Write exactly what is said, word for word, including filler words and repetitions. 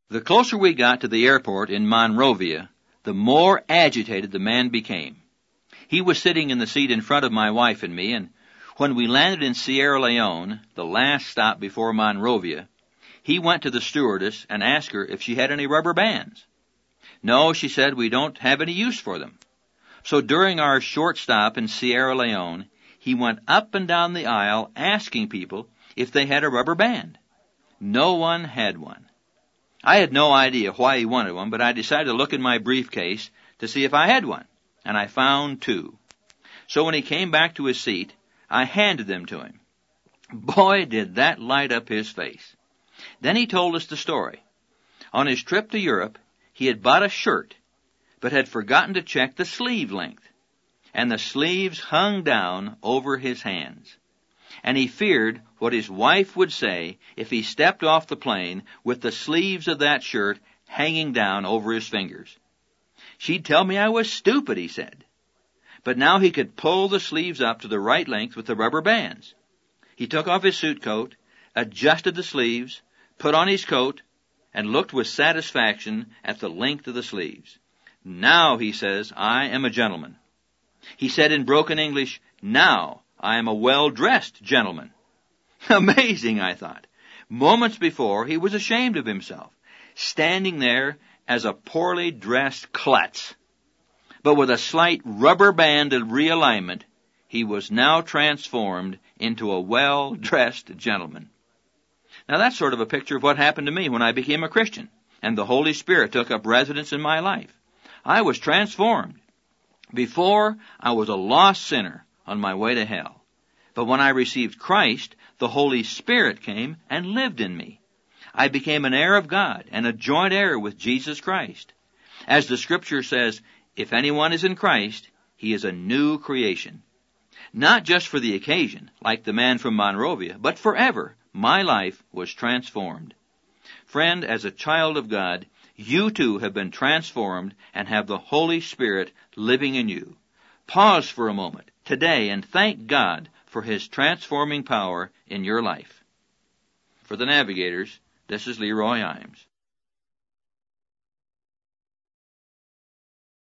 The closer we got to the airport in Monrovia, the more agitated the man became. He was sitting in the seat in front of my wife and me, and when we landed in Sierra Leone, the last stop before Monrovia, he went to the stewardess and asked her if she had any rubber bands. No, she said, we don't have any use for them. So during our short stop in Sierra Leone, he went up and down the aisle asking people if they had a rubber band. No one had one. I had no idea why he wanted one, but I decided to look in my briefcase to see if I had one, and I found two. So when he came back to his seat, I handed them to him. Boy, did that light up his face. Then he told us the story. On his trip to Europe, he had bought a shirt, but had forgotten to check the sleeve length, and the sleeves hung down over his hands. And he feared what his wife would say if he stepped off the plane with the sleeves of that shirt hanging down over his fingers. She'd tell me I was stupid, he said. But now he could pull the sleeves up to the right length with the rubber bands. He took off his suit coat, adjusted the sleeves, put on his coat, and looked with satisfaction at the length of the sleeves. Now, he says, I am a gentleman. He said in broken English, now I am a well-dressed gentleman. Amazing, I thought. Moments before, he was ashamed of himself, standing there as a poorly dressed klutz. But with a slight rubber-banded realignment, he was now transformed into a well-dressed gentleman. Now that's sort of a picture of what happened to me when I became a Christian, and the Holy Spirit took up residence in my life. I was transformed. Before, I was a lost sinner on my way to hell. But when I received Christ, the Holy Spirit came and lived in me. I became an heir of God and a joint heir with Jesus Christ. As the Scripture says, if anyone is in Christ, he is a new creation. Not just for the occasion, like the man from Monrovia, but forever, my life was transformed. Friend, as a child of God, you too have been transformed and have the Holy Spirit living in you. Pause for a moment today and thank God for His transforming power in your life. For the Navigators, this is Leroy Imes.